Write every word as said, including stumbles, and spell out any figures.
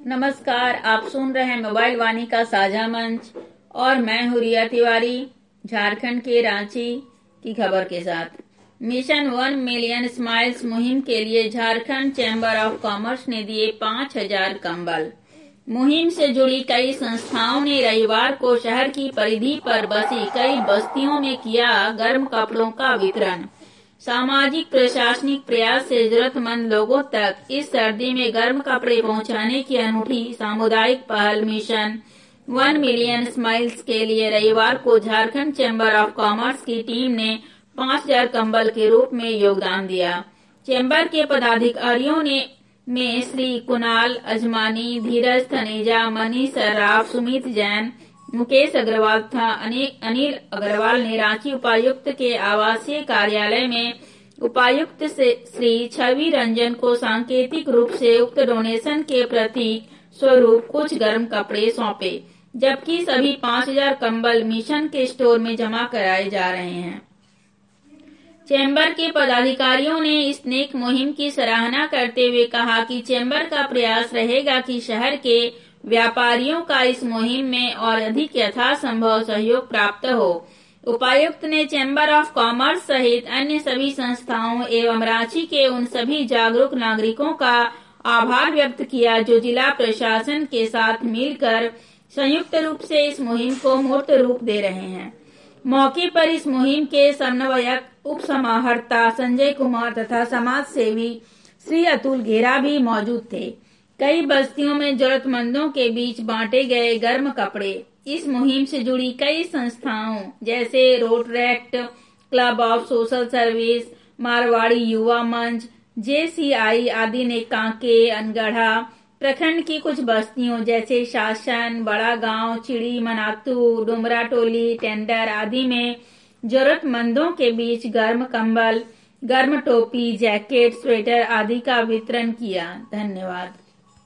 नमस्कार, आप सुन रहे हैं मोबाइल वाणी का साझा मंच और मैं हूँ रिया तिवारी, झारखंड के रांची की खबर के साथ। मिशन वन मिलियन स्माइल्स मुहिम के लिए झारखंड चैम्बर ऑफ कॉमर्स ने दिए पाँच हजार कंबल। मुहिम से जुड़ी कई संस्थाओं ने रविवार को शहर की परिधि पर बसी कई बस्तियों में किया गर्म कपड़ों का वितरण। सामाजिक प्रशासनिक प्रयास से जरूरतमंद लोगों तक इस सर्दी में गर्म कपड़े पहुंचाने की अनूठी सामुदायिक पहल मिशन वन मिलियन स्माइल्स के लिए रविवार को झारखंड चैम्बर ऑफ कॉमर्स की टीम ने पाँच हजार कंबल के रूप में योगदान दिया। चैम्बर के पदाधिकारियों ने में श्री कुणाल अजमानी, धीरज थनेजा, मनीष सर्राफ, सुमित जैन, मुकेश अग्रवाल तथा अनिल अग्रवाल ने रांची उपायुक्त के आवासीय कार्यालय में उपायुक्त से श्री छवि रंजन को सांकेतिक रूप से उक्त डोनेशन के प्रतीक स्वरूप कुछ गर्म कपड़े सौंपे, जबकि सभी पाँच हजार कंबल मिशन के स्टोर में जमा कराए जा रहे हैं। चैम्बर के पदाधिकारियों ने इस नेक मुहिम की सराहना करते हुए कहा कि चैम्बर का प्रयास रहेगा कि शहर के व्यापारियों का इस मुहिम में और अधिक यथासंभव सहयोग प्राप्त हो। उपायुक्त ने चैम्बर ऑफ कॉमर्स सहित अन्य सभी संस्थाओं एवं रांची के उन सभी जागरूक नागरिकों का आभार व्यक्त किया जो जिला प्रशासन के साथ मिलकर संयुक्त रूप से इस मुहिम को मूर्त रूप दे रहे हैं। मौके पर इस मुहिम के समन्वयक, उप समाहर्ता संजय कुमार तथा समाज सेवी श्री अतुल घेरा भी मौजूद थे। कई बस्तियों में जरूरतमंदों के बीच बांटे गए गर्म कपड़े। इस मुहिम से जुड़ी कई संस्थाओं जैसे Rotaract, club of social service, Marwari Yuva Manch, जे सी आई आदि ने कांके, अनगढ़ा प्रखंड की कुछ बस्तियों जैसे शासन, बड़ा गांव, चिड़ी, मनातू, डुमरा टोली, टेंडर आदि में जरूरतमंदों के बीच गर्म कंबल, गर्म टोपी, जैकेट, स्वेटर आदि का वितरण किया। धन्यवाद।